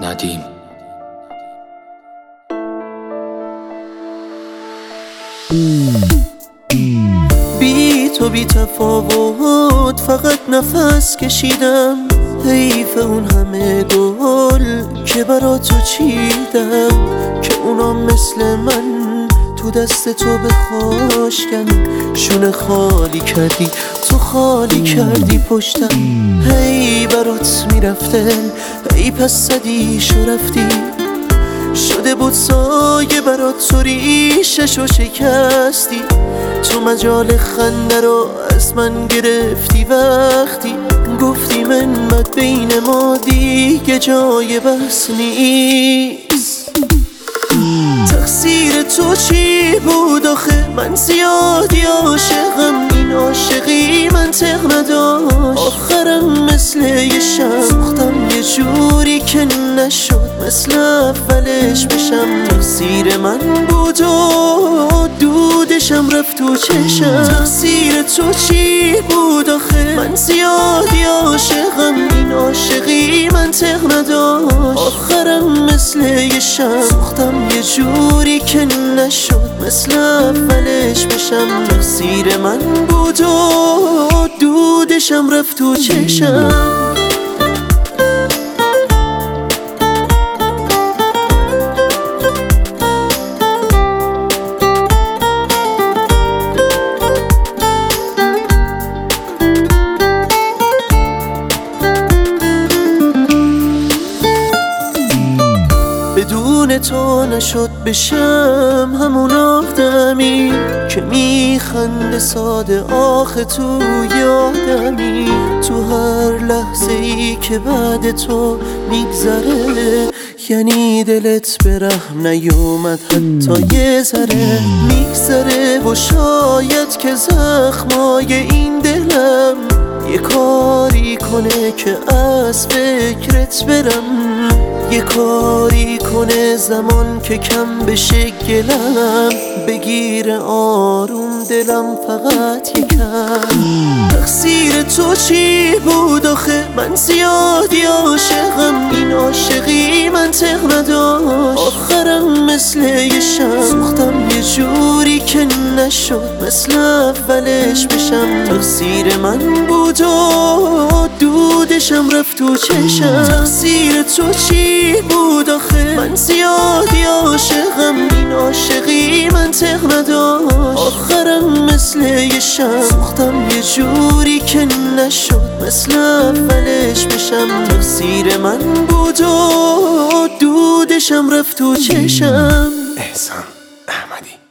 ندیم. بی تو بی تفاوت فقط نفس کشیدم، حیف اون همه گل که برا تو چیدم، که اونا مثل من تو دست تو بخاشکن. شونه خالی کردی تو، خالی کردی پشتم، هی برات میرفته هی پس صدیشو رفتی. شده بود سایه برات تو ریششو شکستی، تو مجال خنده رو از من گرفتی وقتی گفتی منت بین ما دیگه جای بس نیست. تقصیر تو چی بود آخه؟ من زیادی عاشقم، این عاشقی منطق نداشت. آخرم مثل یه شم سوختم یه جوری که نشد مثل اولش بشم. تقصیر من بود و دودشم رفت تو چشم. تقصیر تو چی بود آخه؟ من زیادی عاشقم، این عاشقی منطق نداشت. آخرم مثل یه شم سوختم یه جوری که نشد مثل اولش بشم. تقصیر من بود و دودشم رفت تو چشم. بدون تو نشد بشم همون آدمی که میخنده ساده آخه تو یادمی. تو هر لحظه ای که بعد تو میگذره یعنی دلت به رحم نیومد حتی یه ذره. میگذره و شاید که زخمای این دلم یه کاری کنه که از فکرت برم، یه کاری کنه زمان که کم بشه گلم، بگیره آروم دلم فقط یکم. تقصیر تو چی بود آخه؟ من زیادی عاشقم، این عاشقی منطق نداشت. آخرم مثل یه شم سوختم یه جوری که نشد مثل اولش بشم. تقصیر من بود و دودشم رفت تو چشم. تقصیر تو چی بود آخه؟ من زیادی عاشقم، این عاشقی منطق نداشت. آخرم مثل یه شم سوختم یه جوری که نشد مثل اولش بشم. تقصیر من بود و دودشم رفت تو چشم. احسان احمدی.